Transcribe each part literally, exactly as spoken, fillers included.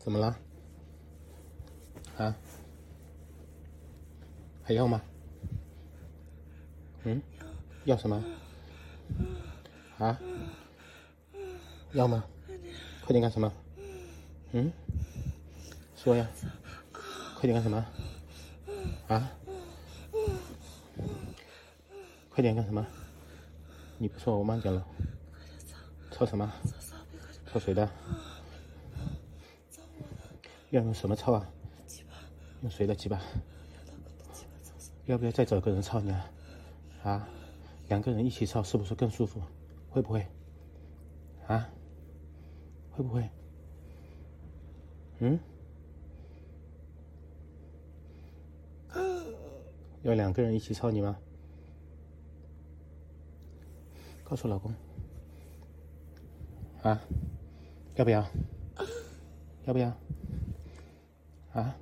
怎么了？啊？还要吗？嗯？要什么？啊？要吗？快点干什么？嗯？说呀！快点干什么？啊？快点干什么？你不说我慢点了。操什么？操谁的？要用什么操啊？用谁的鸡巴？要不要再找个人操你啊？啊？两个人一起操是不是更舒服？会不会？啊？会不会？嗯？要两个人一起操你吗？告诉老公。啊？要不要？要不要？啊？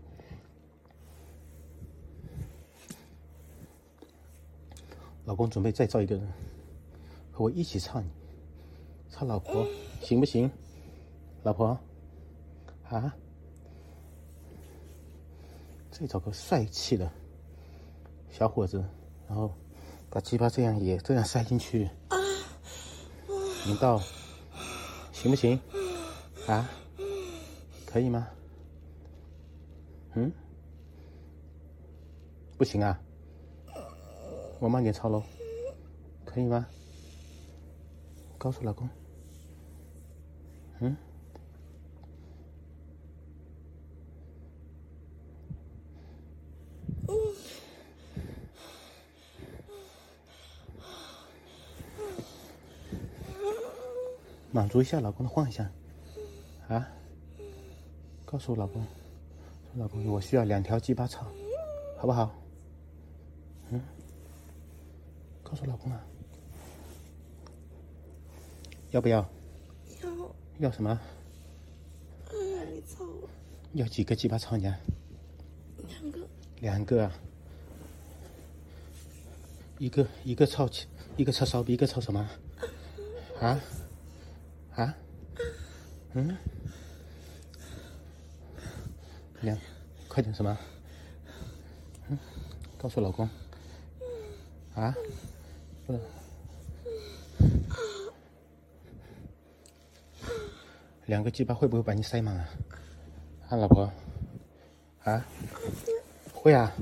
老公准备再找一个人和我一起操你，操老婆行不行？老婆，啊？再找个帅气的小伙子，然后把鸡巴这样也这样塞进去，引到，行不行？啊？可以吗？嗯？不行啊？我慢点操喽，可以吗？告诉老公。嗯？满足一下老公的幻想，啊？告诉老公，说老公，我需要两条鸡巴操，好不好？嗯？告诉老公啊，要不要？ 要。 要什么？ 哎呀，你操我！ 要几个鸡巴操你啊？ 两个。 两个啊？一个一个操起，一个操烧逼，一个操什么？啊？啊？嗯？两，快点什么？嗯？告诉老公。啊？不能。两个鸡巴会不会把你塞满啊？啊，老婆。啊？会啊。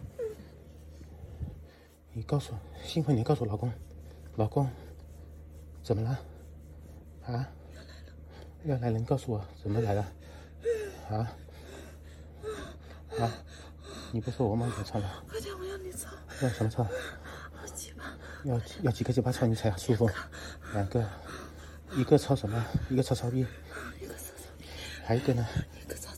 你告诉，幸亏你告诉老公，老公，怎么了？啊？要来人告诉我怎么来了？啊？啊？你不说我慢点操了。 快点，我要你操。 要什么操？ 好鸡巴。 要要几个鸡巴操你才舒服？两个。一个操什么？一个操操逼。 一个操操逼。 还有一个呢？ 一个操